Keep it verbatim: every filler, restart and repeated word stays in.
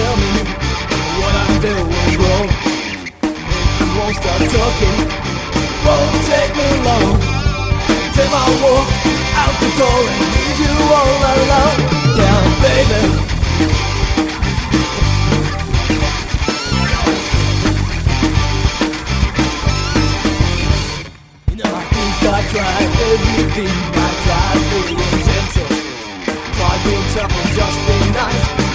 tell me what I'm doing wrong. You won't stop talking, won't take me long. Take my walk out the door and leave you all alone. Yeah, baby. You know, I think I tried everything. I tried being gentle, tried being tough and just being nice.